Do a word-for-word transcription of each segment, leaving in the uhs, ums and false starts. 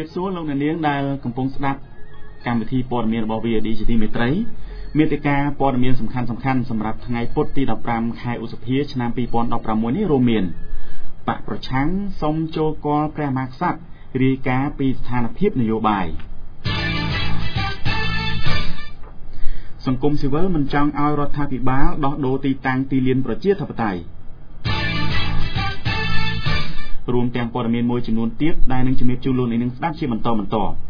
រាបសួរលោកអ្នកនាងដែលកំពុងស្ដាប់កម្មវិធីព័ត៌មានរបស់ วี អូ ดี ជាទីមេត្រីមេតិការព័ត៌មានសំខាន់ៗសម្រាប់ថ្ងៃពុធទីដប់ប្រាំខែឧសភាឆ្នាំពីរពាន់ដប់ប្រាំមួយនេះរួមមានបកប្រឆាំងសុំចូលគាល់ព្រះមហាក្សត្ររាយការណ៍ពីស្ថានភាពនយោបាយសង្គមស៊ីវិលមិនចង់ឲ្យរដ្ឋាភិបាលដោះដូរទីតាំងទីលានប្រជាធិបតេយ្យរួមទាំងព័ត៌មានមួយចំនួនទៀតដែលនឹងជំរាបជូនលោកអ្នកនាងស្ដាប់ជាបន្តបន្ទាប់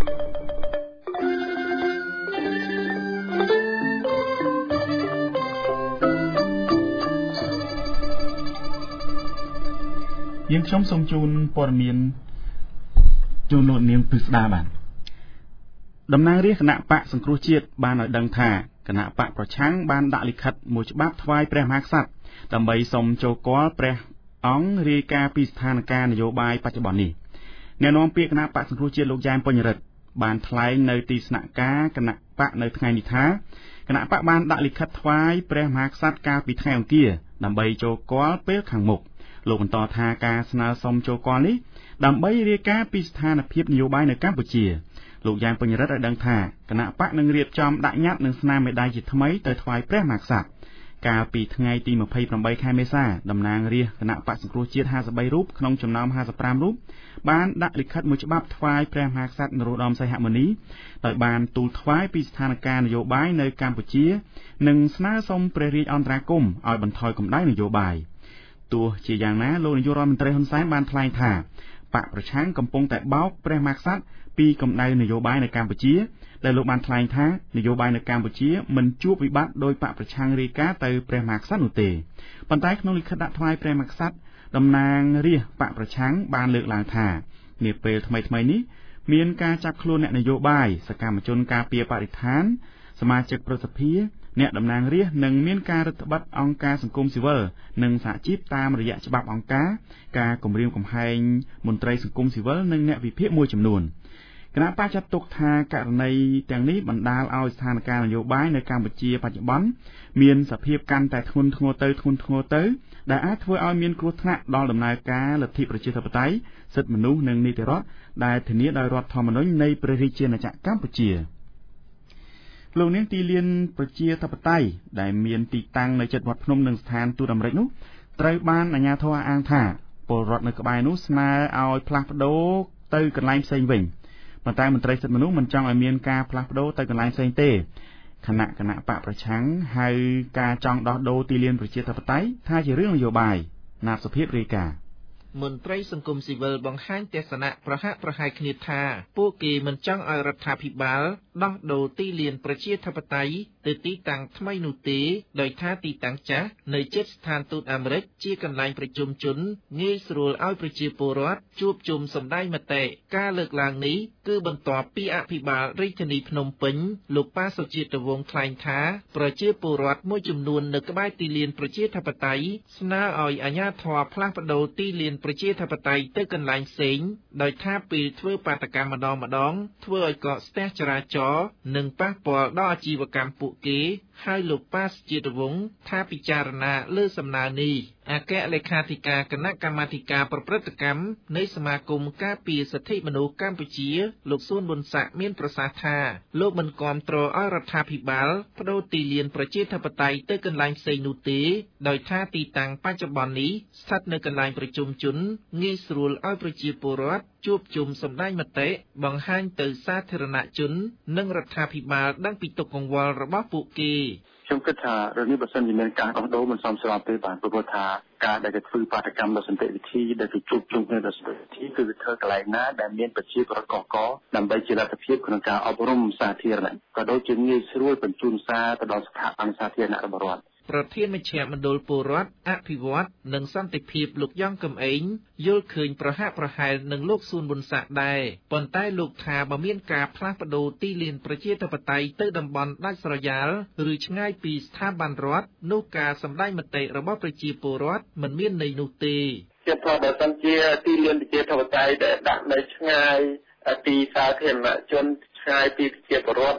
យើងខ្ញុំសូមជូនព័ត៌មានជូនលោកនាងពិស្ដាបាទតំណាងរាជគណៈបកសង្គ្រោះជាតិបានឲ្យដឹងថាគណៈបកប្រឆាំងបានដាក់លិខិតមួយច្បាប់ថ្វាយព្រះមហាក្សត្រដើម្បីសុំចូលគាល់ព្រះអង្គរាយការណ៍ពីស្ថានភាពនយោបាយបច្ចុប្បន្ននេះអ្នកនាំពាក្យគណៈបកសង្គ្រោះជាតិលោកយ៉ែមពេញរិទ្ធបានថ្លែងនៅទីស្នាក់ការគណៈបកនៅថ្ងៃនេះថាគណៈបកបានដាក់លិខិតថ្វាយព្រះមហាក្សត្រកាលពីថ្ងៃអង្គារដើម្បីចូលគាល់ពេលខាងមុខលោកបន្តថាការស្នើសុំចូលគាល់នេះដើម្បីរាយការណ៍ពីស្ថានភាពនយោបាយនៅកម្ពុជាលោកយ៉ែមពេញរិទ្ធឲ្យដឹងថាគណៈបកនឹងរៀបចំដាក់ញត្តិនឹងស្នាមមេដាយជាថ្មីទៅថ្វាយព្រះមហាក្សត្រកាលពីថ្ងៃទីម្ភៃប្រាំបីខែមេសាតំណាងរាស្ត្រគណៈបកសង្គ្រោះជាតិห้าสิบបីរូបក្នុងចំណោមห้าสิบห้าរូបបានដាក់លិខិតមួយច្បាប់ថ្វាយព្រះមហាក្សត្រនរោត្តមសីហមុនីដោយបានទូលថ្វាយពីស្ថានភាពនយោបាយនៅកម្ពុជានិងស្នើសុំព្រះរាជអន្តរាគមន៍ឲ្យបន្ថយកម្ដៅនយោបាយទោះជាយ៉ាងណាលោកនាយករដ្ឋមន្ត្រីហ៊ុនសែនបានថ្លែងថាបកប្រឆាំងកំពុងតែបោកព្រះមហាក្សត្រពីកម្ដៅនយោបាយនៅកម្ពុជាដែលលោកបានថ្លែងថានយោបាយនៅកម្ពុជាមិនជួបវិបត្តិដោយបកប្រឆាំងរាយការណ៍ទៅព្រះមហាក្សត្រនោះទេប៉ុន្តែក្នុងលិខិតដាក់ថ្វាយព្រះមហាក្សត្រតំណាងរាស្ត្របកប្រឆាំងបានលើកឡើងថានាពេលថ្មីៗនេះមានការចាប់ខ្លួនអ្នកនយោបាយសកម្មជនការពារបរិស្ថានសមាជិកប្រសិទ្ធិអ្នកតំណាងរាស្ត្រនិងមានការរឹតបន្តឹងអង្គការសង្គមស៊ីវិលនិងសហជីពតាមរយៈច្បាប់អង្គការការគម្រាមកំហែងមន្ត្រីសង្គមស៊ីវិលនិងអ្នកវិភាគមួយចំនួនគណៈបកចាត់ទុកថាករណីទាំងនេះបណ្ដាលឲ្យស្ថានភាពនយោបាយនៅកម្ពុជាបច្ចុប្បន្នមានសភាពកាន់តែធ្ងន់ធ្ងរទៅធ្ងន់ធ្ងរទៅដែលអាចធ្វើឲ្យមានគ្រោះថ្នាក់ដល់ដំណើរការលទ្ធិប្រជាធិបតេយ្យសិទ្ធិមនុស្សនិងនីតិរដ្ឋដែលធានាដោយរដ្ឋធម្មនុញ្ញនៃព្រះរាជាណាចក្រកម្ពុជាលោកនាងទីលានប្រជាធិបតេយ្យដែលមានទីតាំងនៅជិតវត្តភ្នំនិងស្ថានទូតអាមេរិកនោះត្រូវបានអាជ្ញាធរអាងថាពលរដ្ឋនៅក្បែរនោះស្នើឲ្យផ្លាស់ប្ដូរទៅកន្លែងផ្សេងវិញប៉ុន្តែមន្ត្រីសិទ្ធិមនុស្សមិនចង់ឲ្យមានការផ្លាស់ប្ដូរទៅកន្លែងផ្សេងទេគណៈគណៈបកប្រឆាំងហៅការចង់ដោះដូរទីលានប្រជាធិបតេយ្យថាជារឿងនយោបាយណាត់សុភាពរាយការណ៍មន្ត្រីសង្គមស៊ីវិលបង្ហាញទស្សនៈប្រហាក់ប្រហែលគ្នាថាពួកគេមិនចង់ឲ្យរដ្ឋាភិបាលដោះដូរទីលានប្រជាធិបតេយ្យទៅទីតាំងថ្មីនោះទេដោយថាទីតាំងចាស់នៅជិតស្ថានទូតអាមេរិកជាកន្លែងប្រជុំជនងាយស្រួលឲ្យប្រជាពលរដ្ឋជួបជុំសម្ដែងមតិការលើកឡើងនេះគឺបន្ទាប់ពីអភិបាលរាជធានីភ្នំពេញលោកប៉ាសុជាតិវង្សថ្លែងថាប្រជាពលរដ្ឋមួយចំនួននៅក្បែរទីលានប្រជាធិបតេយ្យស្នើឲ្យអាជ្ញាធរផ្លាស់ប្ដូរទីលានប្រជាធិបតេយ្យទៅកន្លែងផ្សេងដោយថាពេលធ្វើបាតកម្មម្ដងម្ដងធ្វើឲ្យកកស្ទះចរាចរណ៍និងប៉ះពាល់ដល់អាជីវកម្មពួកគេហើយលោកប៉ាសជាតិវង្សថាពិចារណាលើសំណើនេះអគ្គលេខាធិការគណៈកម្មាធិការប្រព្រឹត្តកម្មនៃសមាគមការពារសិទ្ធិមនុស្សកម្ពុជាលោកសួនប៊ុនស័កមានប្រសាសន៍ថាលោកមិនគាំទ្រឲ្យរដ្ឋាភិបាលបដូរទីលានប្រជាធិបតេយ្យទៅកន្លែងផ្សេងនោះទេដោយថាទីតាំងបច្ចុប្បន្ននេះស្ថិតនៅកន្លែងប្រជុំជនងាយស្រួលឲ្យប្រជាពលរដ្ឋជួបជុំសម្ដែងមតិបង្ហាញទៅសាធារណជននិងរដ្ឋាភិបាលដឹងពីទុក្ខកង្វល់របស់ពួកគេខ្ញុំគិតថារឿងនេះបើសិនជាមានការដោះដូរមិនសមស្របទេបាទព្រោះថាការដែលគេធ្វើបាតកម្មដោយសន្តិវិធីដែលគេជួបជុំគ្នាដោយសន្តិវិធីគឺធ្វើកន្លែងណាដែលមានប្រជាពលរដ្ឋកកកដើម្បីជាលទ្ធភាពក្នុងការអប់រំសាធារណៈក៏ដូចជាងាយស្រួលបញ្ជូនសារទៅដល់ស្ថាប័នសាធារណៈរបស់រដ្ឋប្រធានមជ្ឈមណ្ឌលពលរដ្ឋអភិវឌ្ឍនិងសន្តិភាពលោកយ៉ងកំឯងយល់ឃើញប្រហាក់ប្រហែលនឹងលោកសួនប៊ុនស័កដែរប៉ុន្តែលោកថាបើមានការផ្លាស់ប្ដូរទីលានប្រជាធិបតេយ្យទៅតំបន់ដាច់ស្រយាលឬឆ្ងាយពីស្ថាប័នរដ្ឋនោះការសម្ដែងមតិរបស់ប្រជាពលរដ្ឋមិនមានន័យនោះទេជាប្របើសិនជាទីលានប្រជាធិបតេយ្យដែលដាក់នៅឆ្ងាយពីសាធារណជនឆ្ងាយពីប្រជាពលរដ្ឋឯណា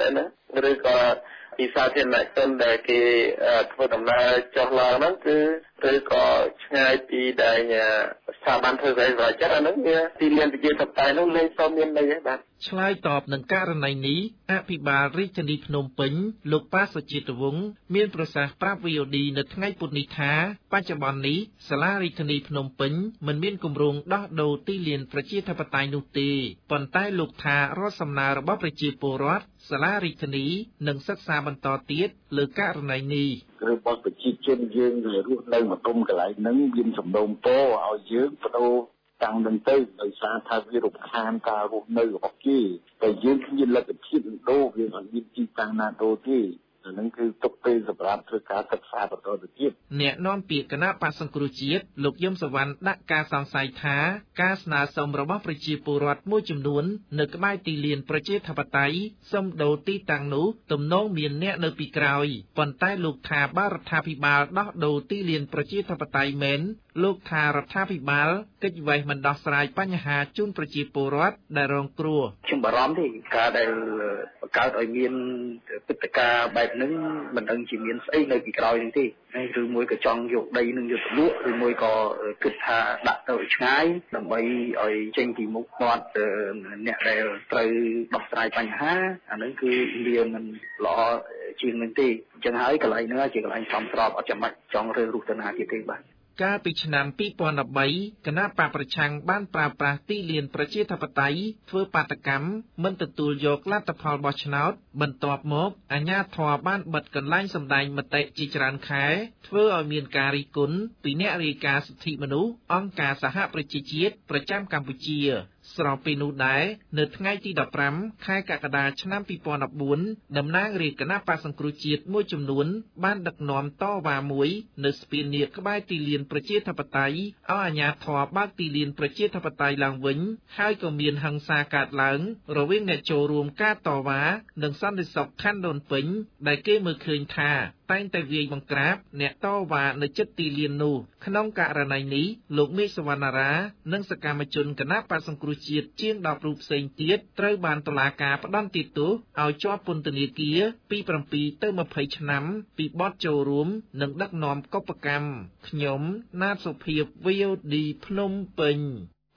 ឬក៏ពីសាធារណជនដែលគេធ្វើដំណើរចុះឡើងហ្នឹងគឺឬក៏ឆ្ងាយពីដែលស្ថាប័នធ្វើវិស័យចិត្តអាហ្នឹងវាទីលានប្រជាធិបតេយ្យហ្នឹងលែងសូវមានន័យទេបាទឆ្លើយតបនឹងករណីនេះអភិបាលរាជធានីភ្នំពេញលោកប៉ាសុជាតិវង្សមានប្រសាសន៍ប្រាប់ វី អូ ឌី នៅថ្ងៃពុធនេះថាបច្ចុប្បន្ននេះសាលារាជធានីភ្នំពេញមិនមានគម្រោងដោះដូរទីលានប្រជាធិបតេយ្យនោះទេប៉ុន្តែលោកថារដ្ឋសំណើរបស់ប្រជាពលរដ្ឋសាលារាជធានីនឹងសិក្សាបន្តទៀតលើករណីនេះរបស់ប្រជាជនយើងដែលរស់នៅម្ដុំកន្លែងហ្នឹងមានសំណូមពរឲ្យយើងបដូរតាំងនឹងទៅដោយសារថាវារំខានការរស់នៅរបស់គេតែយើងគ្មានលទ្ធភាពដូរវាអត់មានទីតាំងណាដូរទេអានឹងគឺទុកពេលសម្រាប់ធ្វើការសិក្សាបន្តទៅទៀតអ្នកនាំពាក្យគណៈបក្សសង្គ្រោះជាតិលោកយឹមសវណ្ណដាក់ការសង្ស័យថាការស្នើសុំរបស់ប្រជាពលរដ្ឋមួយចំនួននៅក្បែរទីលានប្រជាធិបតេយ្យសុំដូរទីតាំងនោះទំនងមានអ្នកនៅពីក្រោយប៉ុន្តែលោកថាបើរដ្ឋាភិបាលដោះដូរទីលានប្រជាធិបតេយ្យមែនលោកថារដ្ឋាភិបាលកិច្ចវេះមិនដោះស្រាយបញ្ហាជូនប្រជាពលរដ្ឋដែលរងគ្រោះខ្ញុំបារម្ភទេការដែលបង្កើតឲ្យមានព្រឹត្តិការណ៍បែបហ្នឹងមិនដឹងជាមានស្អីនៅពីក្រោយនេះទេឬមួយក៏ចង់យកដីនឹងយកទៅលក់ឬមួយក៏គិតថាដាក់ទៅឆ្ងាយដើម្បីឲ្យចេញពីមុខមាត់អ្នកដែលត្រូវដោះស្រាយបញ្ហាអាហ្នឹងគឺវាមិនល្អជាងនឹងទេអញ្ចឹងហើយកន្លែងហ្នឹងជាកន្លែងសំស្របអត់ចាំបាច់ចង់រើសរុះទៅណាទៀតទេបាទកាលពីឆ្នាំពីរពាន់ដប់បីគណៈបកប្រឆាំងបានប្រើប្រាស់ទីលានប្រជាធិបតេយ្យធ្វើបាតកម្មមិនទទួលយកលទ្ធផលបោះឆ្នោតបន្ទាប់មកអាជ្ញាធរបានបិទកន្លែងសម្ដែងមតិជាច្រើនខែធ្វើឲ្យមានការរិះគន់ពីអ្នករាយការណ៍សិទ្ធិមនុស្សអង្គការសហប្រជាជាតិប្រចាំកម្ពុជាស្របពេលនោះដែរនៅថ្ងៃទីដប់ប្រាំខែកក្កដាឆ្នាំពីរពាន់ដប់បួនតំណាងរាជគណៈបក្សសង្គ្រោះជាតិមួយចំនួនបានដឹកនាំតវ៉ាមួយនៅស្ពាននាគក្បែរទីលានប្រជាធិបតេយ្យឲ្យអាជ្ញាធរបើកទីលានប្រជាធិបតេយ្យឡើងវិញហើយក៏មានហិង្សាកើតឡើងរវាងអ្នកចូលរួមការតវ៉ានិងសន្តិសុខខណ្ឌដូនពេញដែលគេមើលឃើញថាតែងតែវាយបង្ក្រាបអ្នកតវ៉ានៅជិតទីលាននោះក្នុងករណីនេះលោកមេឃសវណ្ណារានិងសកម្មជនគណៈបក្សសង្គ្រោះជាតិជាងដប់រូបផ្សេងទៀតត្រូវបានតុលាការផ្តន្ទាទោសឲ្យជាប់ពន្ធនាគារពីប្រាំពីរទៅម្ភៃឆ្នាំពីបទចូលរួមនិងដឹកនាំកុប្បកម្មខ្ញុំណាតសុភាព វី អូ ឌី ភ្នំពេញ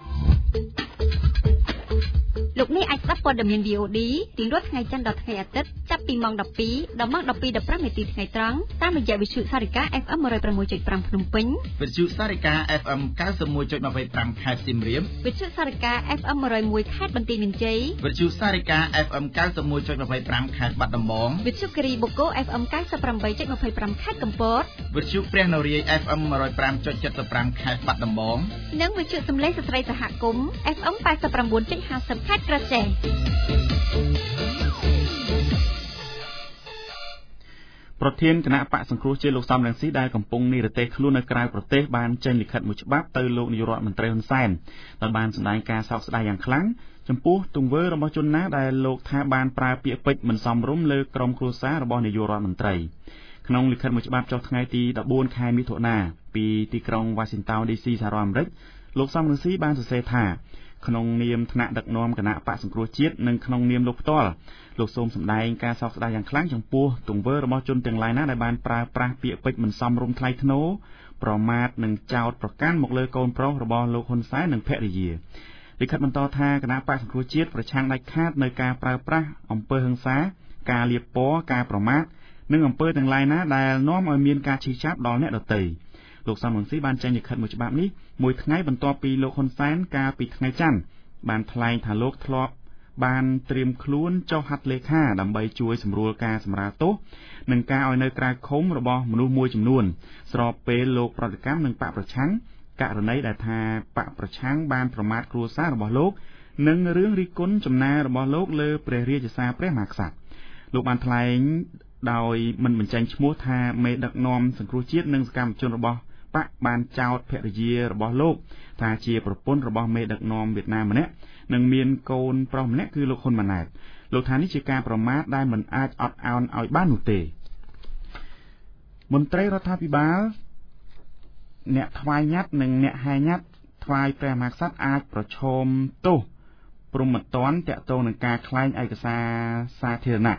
លោកអ្នកអាចស្ដាប់ព័ត៌មាន វី អូ ឌី រៀងរាល់ថ្ងៃច័ន្ទដល់ថ្ងៃអាទិត្យចាប់ពីម៉ោងដប់ពីរដល់ម៉ោងដប់ពីរ ដប់ប្រាំនាទីថ្ងៃត្រង់តាមរយៈវិទ្យុសារិកា អេហ្វ អេម one oh six point five ភ្នំពេញវិទ្យុសារិកា អេហ្វ អេម ninety-one point two five ខេត្តសៀមរាបវិទ្យុសារិកា អេហ្វ អេម one oh one ខេត្តបន្ទាយមានជ័យវិទ្យុសារិកា អេហ្វ អេម ninety-one point two five ខេត្តបាត់ដំបងវិទ្យុគិរីបុកូ អេហ្វ អេម ninety-eight point two five ខេត្តកំពតវិទ្យុព្រះនរាយ អេហ្វ អេម one oh five point seven five ខេត្តបាត់ដំបងនិងវិទ្យុសំឡេងស្ត្រីសហគមន៍ អេហ្វ អេម eighty-nine point five ខេត្តក្រចេះប្រធានគណៈបកសង្គ្រោះជាតិលោកសំរងស៊ីដែលកំពុងនិរទេសខ្លួននៅក្រៅប្រទេសបានចេញលិខិតមួយច្បាប់ទៅលោកនាយករដ្ឋមន្ត្រីហ៊ុនសែនដោយបានសម្ដែងការសោកស្ដាយយ៉ាងខ្លាំងចំពោះទង្វើរបស់ជនណាដែលលោកថាបានប្រើពាក្យពេចន៍មិនសមរម្យលើក្រុមគ្រួសាររបស់នាយករដ្ឋមន្ត្រីក្នុងលិខិតមួយច្បាប់ចុះថ្ងៃទីfourteenខែមិថុនាពីទីក្រុង Washington ឌី ស៊ី សហរដ្ឋអាមេរិកលោកសំរងស៊ីបានសរសេរថាក្នុងនាមថ្នាក់ដឹកនាំគណៈបកសង្គ្រោះជាតិនិងក្នុងនាមលោកផ្ទាល់លោកសូមសម្ដែងការសោកស្ដាយយ៉ាងខ្លាំងចំពោះទង្វើរបស់ជនទាំងឡាយណាដែលបានប្រើប្រាស់ពាក្យពេចន៍មិនសមរម្យថ្លៃថ្នូរប្រមាថនិងចោទប្រកាន់មកលើកូនប្រុសរបស់លោកហ៊ុនសែននិងភរិយាលិខិតបន្តថាគណៈបកសង្គ្រោះជាតិប្រឆាំងដាច់ខាតនៅការប្រើប្រាស់អំពើហិង្សាការលាបពណ៌ការប្រមាថនិងអំពើទាំងឡាយណាដែលនាំឲ្យមានការឈឺចាប់ដល់អ្នកដទៃលោកសំរងស៊ីបានចេញលិខិតមួយច្បាប់នេះមួយថ្ងៃបន្ទាប់ពីលោកហ៊ុនសែនកាលពីថ្ងៃច័ន្ទបានថ្លែងថាលោកធ្លាប់បានត្រៀមខ្លួនចុះហត្ថលេខាដើម្បីជួយសម្រួលការសម្រាលទោសនិងការឲ្យនៅក្រៅឃុំរបស់មនុស្សមួយចំនួនស្របពេលលោកប្រតិកម្មនឹងបកប្រឆាំងករណីដែលថាបកប្រឆាំងបានប្រមាថគ្រួសាររបស់លោកនិងរឿងរិះគន់ចំណារបស់លោកលើព្រះរាជសារព្រះមហាក្សត្រលោកបានថ្លែងដោយមិនបញ្ចេញឈ្មោះថាមេដឹកនាំសង្គ្រោះជាតិនិងសកម្មជនរបស់បកបានចោទភរិយារបស់លោកថាជាប្រពន្ធរបស់មេដឹកនាំវៀតណាមម្នាក់និងមានកូនប្រុសម្នាក់គឺលោកហ៊ុនម៉ាណែតលោកថានេះជាការប្រមាថដែលមិនអាចអត់ឱនឲ្យបាននោះទេមន្ត្រីរដ្ឋាភិបាលអ្នកថ្វាយញត្តិនិងអ្នកហែញត្តិថ្វាយព្រះមហាក្សត្រអាចប្រឈមទោសព្រហ្មទណ្ឌតាក់ទងនឹងការក្លែងឯកសារសាធារណៈ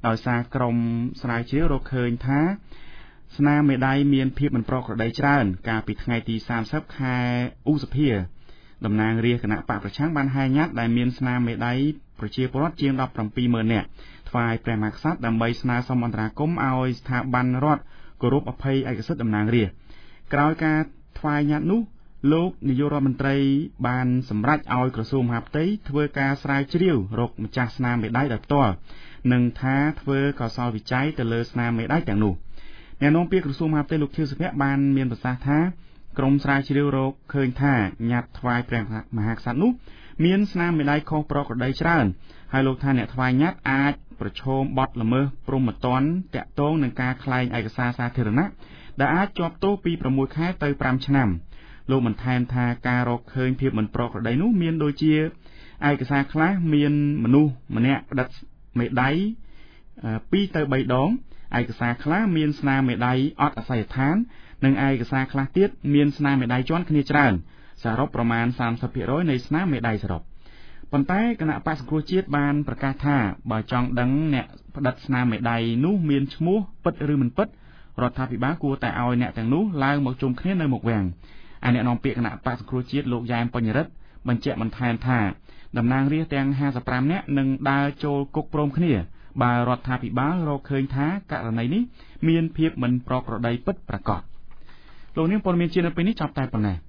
ដោយសារក្រុមស្រាវជ្រាវរកឃើញថាស្នាមមេដៃមានភាពមិនប្រក្រតីច្រើនកាលពីថ្ងៃទីសាមសិបខែឧសភាតំណាងរាស្ត្រគណៈបកប្រឆាំងបានហែញ៉ាត់ដែលមានស្នាមមេដៃប្រជាពលរដ្ឋជាង ដប់ប្រាំពីរម៉ឺន នាក់ថ្វាយព្រះមហាក្សត្រដើម្បីស្នើសុំអន្តរាគមន៍ឲ្យស្ថាប័នរដ្ឋគោរពអភ័យឯកសិទ្ធិតំណាងរាស្ត្រក្រោយការថ្វាយញត្តិនោះលោកនាយករដ្ឋមន្ត្រីបានសម្រេចឲ្យក្រសួងមហាផ្ទៃធ្វើការស្រាវជ្រាវរកម្ចាស់ស្នាមមេដៃដោយផ្ទាល់និងថាធ្វើកោសល្យវិច័យទៅលើស្នាមមេដៃទាំងនោះអ្នកនាំពាក្យក្រសួងមហាផ្ទៃលោកខៀវសុភ័ក្របានមានប្រសាសន៍ថាក្រមស្រាវជ្រាវរកឃើញថាញត្តិថ្វាយព្រះមហាក្សត្រនោះមានស្នាមមេដៃខុសប្រក្រតីច្រើនហើយលោកថាអ្នកថ្វាយញត្តិអាចប្រឈមបទល្មើសព្រហ្មទណ្ឌតាក់ទងនឹងការក្លែងឯកសារសាធារណៈដែលអាចជាប់ទោសពីប្រាំមួយខែទៅប្រាំឆ្នាំលោកបន្ថែមថាការរកឃើញភាពមិនប្រក្រតីនោះមានដូចជាឯកសារខ្លះមានមនុស្សម្នាក់ផ្ដិតមេដៃពីរទៅបីដងឯកសារខ្លះមានស្នាមមេដៃអត់អាសយដ្ឋាននិងឯកសារខ្លះទៀតមានស្នាមមេដៃជាន់គ្នាច្រើនសរុបប្រមាណ សាមសិបភាគរយ នៃស្នាមមេដៃសរុបប៉ុន្តែគណៈបក្សសង្គ្រោះជាតិបានប្រកាសថាបើចង់ដឹងអ្នកផ្ដិតស្នាមមេដៃនោះមានឈ្មោះពិតឬមិនពិតរដ្ឋាភិបាលគួរតែឲ្យអ្នកទាំងនោះឡើងមកជុំគ្នានៅមុខវាំងឯអ្នកនាំពាក្យគណៈបក្សសង្គ្រោះជាតិលោកយ៉ែមបញ្ញរិទ្ធបញ្ជាក់បន្ថែមថាតំណាងរាស្ត្រទាំងហាសិបប្រាំនាក់នឹងដើរចូលគុកព្រមគ្នាបើរដ្ឋាភិបាលរកឃើញថាករណីនេះមានភាពមិនប្រក្រតីពិតប្រាកដលោកនាងព័ត៌មានជានៅពេលនេះចប់តែប៉ុណ្ណេះ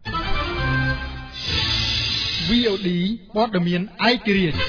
វី អូ ឌី ព័ត៌មានឯករាជ្យ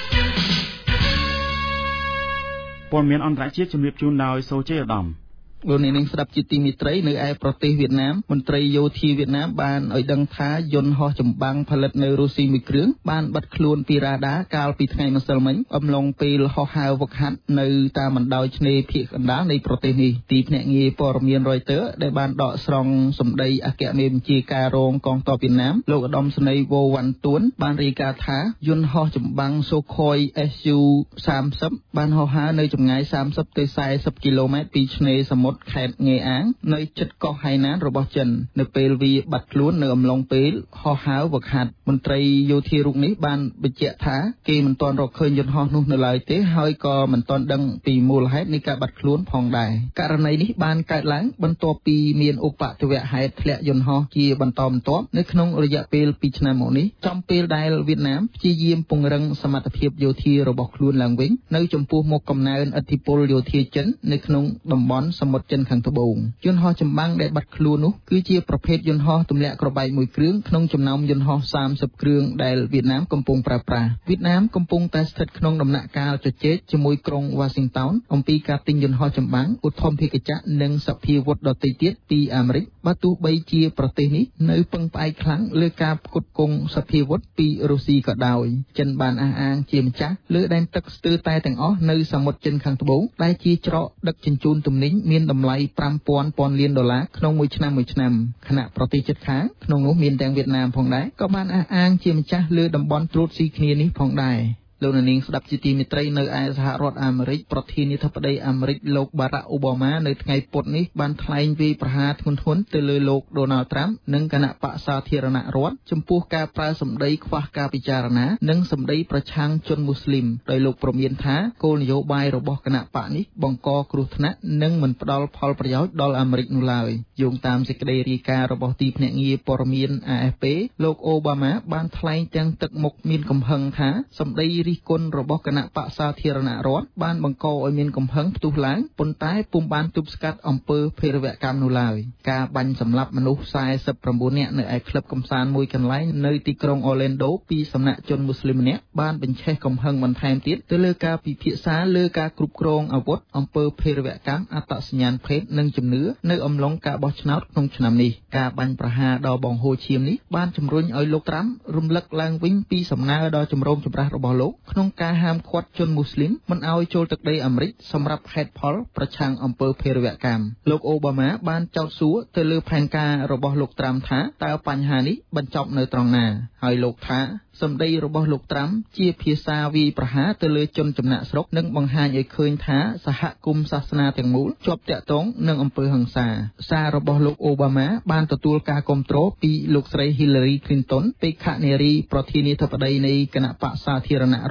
ព័ត៌មានអន្តរជាតិជំរាបជូនដោយសូជ័យឧត្តមលោកនាងស្ដាប់ជាទីមេត្រីនៅឯប្រទេសវៀតណាមមន្ត្រីយោធាវៀតណាមបានឲ្យដឹងថាយន្តហោះចម្បាំងផលិតនៅរុស្ស៊ីមួយគ្រឿងបានបាត់ខ្លួនពីរ៉ាដាកាលពីថ្ងៃម្សិលមិញអំឡុងពេលហោះហើរវឹកហាត់នៅតាមបណ្ដោយឆ្នេរភាគកណ្ដាលនៃប្រទេសនេះទីភ្នាក់ងារព័ត៌មាន Reuters ដែលបានដកស្រង់សម្ដីអគ្គមេបញ្ជាការរងកងទ័ពវៀតណាមលោកឧត្តមសេនីយ៍វ៉ូវ៉ាន់ទួនបានរាយការណ៍ថាយន្តហោះចម្បាំង Sukhoi អេស យូ សាមសិប បានហោះហើរនៅចម្ងាយសាមសិបទៅសែសិបគីឡូម៉ែត្រពីឆ្នេរសមុទ្រខេត្តងេអាងនៅជិតកោះហៃណានរបស់ចិននៅពេលវាបាត់ខ្លួននៅអំឡុងពេលហោះហើរវឹកហាត់មន្ត្រីយោធារូបនេះបានបញ្ជាក់ថាគេមិនទាន់រកឃើញយន្តហោះនោះនៅឡើយទេហើយក៏មិនទាន់ដឹងពីមូលហេតុនៃការបាត់ខ្លួនផងដែរករណីនេះបានកើតឡើងបន្ទាប់ពីមានឧបទ្ទវហេតុធ្លាក់យន្តហោះជាបន្តបន្ទាប់នៅក្នុងរយៈពេលពីរឆ្នាំមកនេះចំពេលដែលវៀតណាមព្យាយាមពង្រឹងសមត្ថភាពយោធារបស់ខ្លួនឡើងវិញនៅចំពោះមុខកំណើនឥទ្ធិពលយោធាចិននៅក្នុងតំបន់សមុទ្រចិនខាងត្បូងយន្តហោះចម្បាំងដែលបាត់ខ្លួននោះគឺជាប្រភេទយន្តហោះទម្លាក់ក្របែកមួយគ្រឿងក្នុងចំណោមយន្តហោះសាមសិបគ្រឿងដែលវៀតណាមកំពុងប្រើប្រាស់វៀតណាមកំពុងតែស្ថិតក្នុងដំណាក់កាលជជែកជាមួយក្រុង Washington អំពីការទិញយន្តហោះចម្បាំងឧទ្ធម្ភាគចក្រនិងសភាវុធដទៃទៀតពីអាមេរិកបើទោះបីជាប្រទេសនេះនៅពឹងផ្អែកខ្លាំងលើការផ្គត់ផ្គង់សភាវុធពីរុស្ស៊ីក៏ដោយចិនបានអះអាងជាម្ចាស់លើដែនទឹកស្ទើរតែទាំងអស់នៅសមុទ្រចិនខាងត្បូងដែលជាច្រកដឹកជញ្ជូនទំនិញមានតម្លៃប្រាំពាន់ពាន់លានដុល្លារក្នុងមួយឆ្នាំមួយឆ្នាំខណៈប្រទេសជិតខាងក្នុងនោះមានទាំងវៀតណាមផងដែរក៏បានអះអាងជាម្ចាស់លើតំបន់ត្រួតស៊ីគ្នានេះផងដែរលោកនាងស្ដាប់ជាទីមេត្រីនៅឯសហរដ្ឋអាមេរិកប្រធានាធិបតីអាមេរិកលោកបារ៉ាក់អូបាម៉ានៅថ្ងៃពុធនេះបានថ្លែងវាយប្រហារធ្ងន់ធ្ងរទៅលើលោកដូណាល់ត្រាំនិងគណៈបក្សសាធារណរដ្ឋចំពោះការប្រើសម្ដីខ្វះការពិចារណានិងសម្ដីប្រឆាំងជនមូស្លីមដោយលោកព្រមានថាគោលនយោបាយរបស់គណៈបកនេះបង្កគ្រោះថ្នាក់និងមិនផ្ដល់ផលប្រយោជន៍ដល់អាមេរិកនោះឡើយយោងតាមសេចក្តីរាយការណ៍របស់ទីភ្នាក់ងារព័ត៌មាន A F P លោកអូបាម៉ាបានថ្លែងទាំងទឹកមុខមានកំហឹងថាសម្ដីរិះគន់របស់គណៈបក្សសាធារណរដ្ឋបានបង្កឲ្យមានកំហឹងផ្ទុះឡើងប៉ុន្តែពុំបានទប់ស្កាត់អំពើភេរវកម្មនោះឡើយការបាញ់សម្លាប់មនុស្សសែសិបប្រាំបួននាក់នៅឯក្លឹបកម្សាន្តមួយកន្លែងនៅទីក្រុង Orlando ពីសំណាក់ជនមូស្លីមម្នាក់បានបញ្ឆេះកំហឹងបន្ថែមទៀតទៅលើការពិភាក្សាលើការគ្រប់គ្រងអាវុធអំពើភេរវកម្មអត្តសញ្ញាណភេទនិងជំនឿនៅអំឡុងការបោះឆ្នោតក្នុងឆ្នាំនេះការបាញ់ប្រហារដល់បង្ហូរឈាមនេះបានជំរុញឲ្យលោកត្រាំរំលឹកឡើងវិញពីសំណើដ៏ចម្រូងចម្រាសរបស់លោកក្នុងការហាមឃាត់ជនមូស្លីមមិនឲ្យចូលទឹកដីអាមេរិកសម្រាប់ហេតុផលប្រឆាំងអំពើភេរវកម្មលោកអូបាម៉ាបានចោទសួរទៅលើផែនការរបស់លោកត្រាំថាតើបញ្ហានេះបញ្ចប់នៅត្រង់ណាហើយលោកថាសម្ដីរបស់លោកត្រាំជាភាសាវាយប្រហារទៅលើជនចំណាក់ស្រុកនិងបង្ហាញឲ្យឃើញថាសហគមន៍សាសនាទាំងមូលជាប់តាក់ទងនឹងអំពើហិង្សាសាររបស់លោកអូបាម៉ាបានទទួលការគាំទ្រពីលោកស្រី Hillary Clinton បេក្ខនារីប្រធានាធិបតីនៃគណៈបក្សសាធារណរដ្ឋ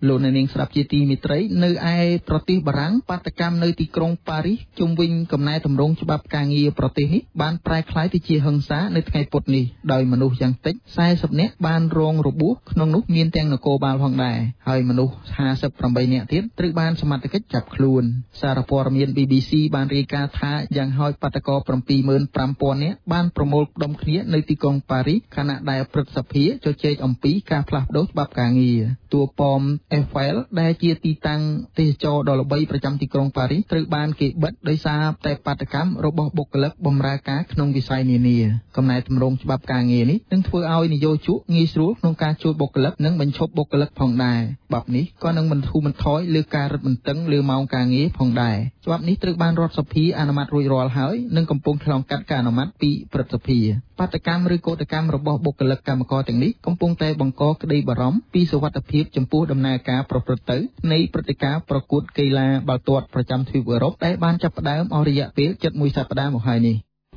លោកអ្នកនាងស្ដាប់ជាទីមេត្រីនៅឯប្រទេសបារាំងបាតកម្មនៅទីក្រុងប៉ារីសជុំវិញកំណែទម្រង់ច្បាប់ការងារប្រទេសនេះបានប្រែក្លាយទៅជាហិង្សានៅថ្ងៃពុធនេះដោយមនុស្សយ៉ាងតិចសែសិបនាក់បានរងរបួសក្នុងនោះមានទាំងនគរបាលផងដែរហើយមនុស្សห้าสิบแปดនាក់ទៀតត្រូវបានសមត្ថកិច្ចចាប់ខ្លួនសារព័ត៌មាន ប៊ី ប៊ី ស៊ី បានរាយការណ៍ថាយ៉ាងហោចបាតកោseven thousand five hundredនាក់បានប្រមូលផ្ដុំគ្នានៅទីក្រុងប៉ារីសខណៈដែលព្រឹទ្ធសភាជជែកអំពីការផ្លាស់ប្ដូរច្បាប់ការងារតួប៉ម Eiffel ដែលជាទីតាំងទេសចរដ៏ល្បីប្រចាំទីក្រុងប៉ារីសត្រូវបានគេបិទដោយសារតែបាតកម្មរបស់បុគ្គលិកបម្រើការក្នុងវិស័យនានាកំណែទម្រង់ច្បាប់ការងារនេះនឹងធ្វើឲ្យនយោជកងាយស្រួលក្នុងការជួលបុគ្គលិកនិងបញ្ឈប់បុគ្គលិកផងដែរច្បាប់នេះក៏នឹងបន្ធូរបន្ថយលើការរឹតបន្តឹងលើម៉ោងការងារផងដែរច្បាប់នេះត្រូវបានរដ្ឋសភាអនុម័តរួចរាល់ហើយនិងកំពុងឆ្លងកាត់ការអនុម័តពីព្រឹទ្ធសភាបាតកម្មឬកោតកម្មរបស់បុគ្គលិកកម្មករទាំងនេះកំពុងតែបង្កក្តីបារម្ភពីសុវត្ថិភាពចំពោះដំណើរការប្រព្រឹត្តទៅនៃព្រឹត្តិការណ៍ប្រកួតកីឡាបាល់ទាត់ប្រចាំទ្វីបអឺរ៉ុបដែលបានចាប់ផ្ដើមអស់រយៈពេលជិតមួយសប្តាហ៍មកហើយនេះ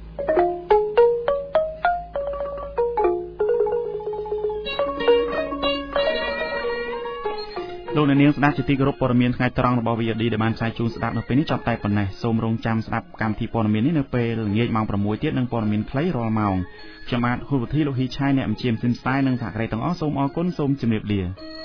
លោកអ្នកនាងស្ដាប់ជាទីគោរពព័ត៌មានថ្ងៃត្រង់របស់ វី អូ ឌី ដែលបានផ្សាយជូនស្ដាប់នៅពេលនេះចប់តែប៉ុណ្ណេះសូមរងចាំស្ដាប់កម្មវិធីព័ត៌មាននេះនៅពេលល្ងាចម៉ោងsixទៀតនិងព័ត៌មានខ្លីរាល់ម៉ោងខ្ញុំបាទហ៊ុនវុធីលោកហ៊ីឆាយអ្នកអញ្ជើញស៊ីមស្តាយនិងសហការីទាំងអស់សូមអរគុណសូមជម្រាបលា